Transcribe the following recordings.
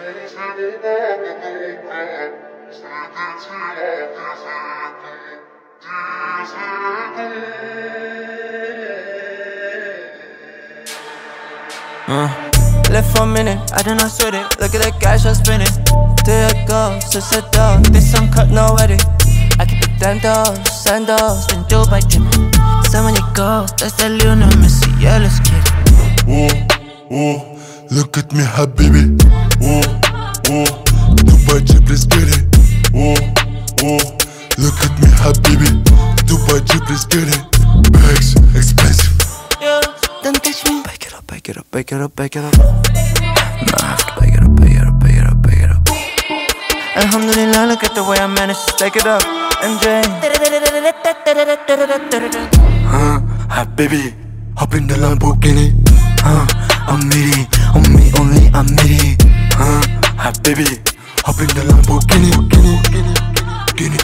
Left for a minute, I do not sweat it. Look at the cash I'm spinning. There it goes, it's a dog. This uncut, no edit. I keep it sandals, then Dubai drippin'. So when you go, that's that Lionel Messi, yeah, let's get it. Look at me, habibi. Dubai drip, let's get it. Look at me, habibi. Dubai drip, let's get it. Bags, expensive. Yeah, don't touch me. Back it up. Nah, I have to back it up. Alhamdulillah, look at the way I managed to stack it up. MJ. Habibi, hop in the Lamborghini. I'm needy, on me only, I'm needy. Habibi, hop in the Lamborghini. Guinea.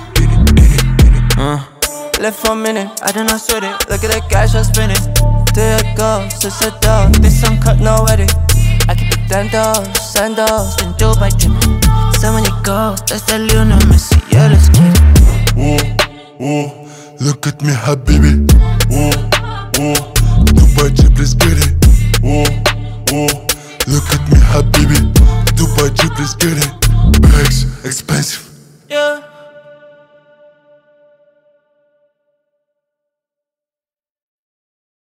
Left for a minute, I do not sweat it. Look at the cash I'm spinning. There it goes, it's a dog. This uncut, no edit. I keep it sandals, then Dubai drippin'. So when you go, that's that Lionel Messi, yeah, let's get it. Look at me, habibi. Dubai drip, let's get it. Look at me, habibi. Dubai drip, let's get it.